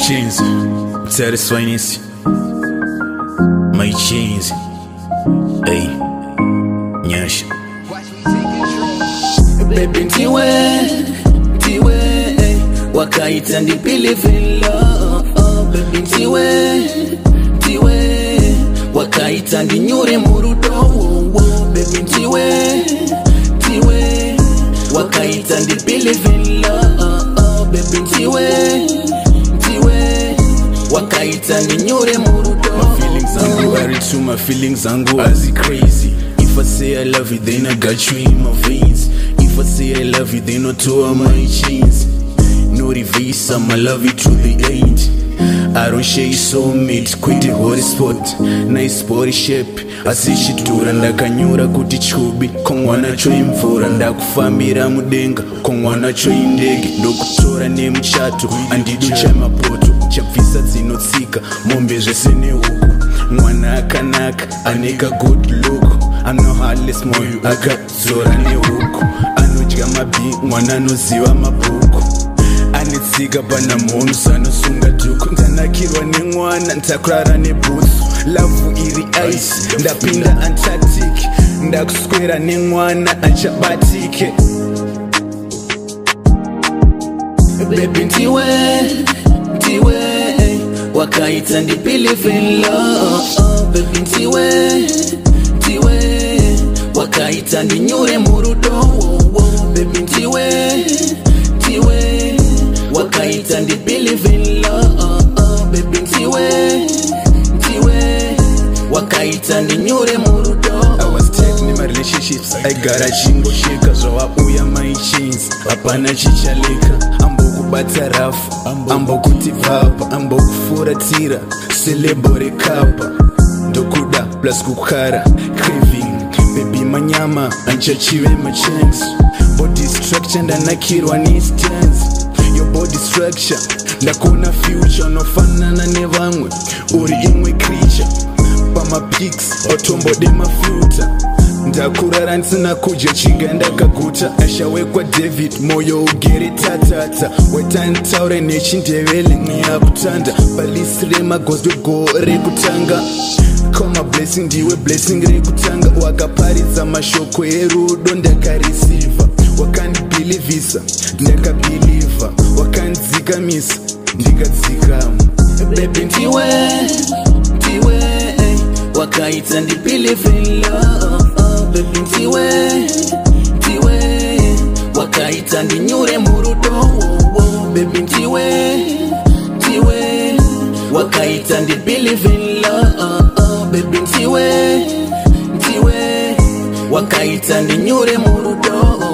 chains, satisfying this. My chains, hey, nyash. Baby ntiwe, wakaita ndi believe in love. Baby ntiwe, wakaita ndi nyure murudo. Baby ntiwe, wakaita ndi believe in love. Baby ntiwe, wakaita ndi nyure murudo. My feelings are worried too, my feelings are crazy. If I say I love you, then I got you in my veins. If I say I love you, then I tore my chains. No reverse, I'ma love you to the end. I don't share your soulmate, quit the hot spot. Nice body shape, asishitura ndakanyura kuti chubi. Kongwana cho imvura ndakufambira mudenga. Kongwana cho indege ndokutora nemuchato. Andidu chamapoto chabvisa dzinotsika. Mombe zvese nehuku mwana akanaka aneka good look. I'm no heartless moyo akadzora nehuku. Anodya mabhi mwana anoziva mabhuku. Anetsika pana munhu sanosunga dhuku. Ndanakirwa nemwana ntakurara nebhutsu. Lavhu iri ice ndapinda Antarctic. Ndakuswera nemwana achabatike. Baby ntiwe, wakaita ndi believe in love. Baby ntiwe, wakaita ndi nyure murudo. Baby ntiwe, wakaita ndi believe in love. Baby ntiwe, wakaita ndi nyure murudo. I was taken in my relationships. I got a chingo shika zvawauya my chains. Hapana chichaleka. Ambokubata rafu, ambokuti vapa, ambokufuratira selebore kapa. Ndokuda plus kukara craving. Baby manyama anchachive my chains. Body structure ndanakirwa ni stance. Your body structure ndakona future nofanana nevamwe. Uri imwe creature pama pics otombode mafuta. Ndakurara nsina kudya chiga ndakaguta. Ashawekwa David moyo ugere tatata. Weta ntaure nechindevele niyakutanda. Balisi remagozwe go rekutanga. Koma blessing ndiwe blessing rekutanga. Wakaparidza mashoko erudo ndakareceiva. Wakandibelivisa ndakabeliva. Wakandzikamisa ndikadzikama. Baby ntiwe, wakaita ndi believe in love. Baby ntiwe, wakaita ndi nyure murudo. Baby ntiwe, wakaita ndi believe in love. Baby ntiwe, wakaita ndi nyure murudo.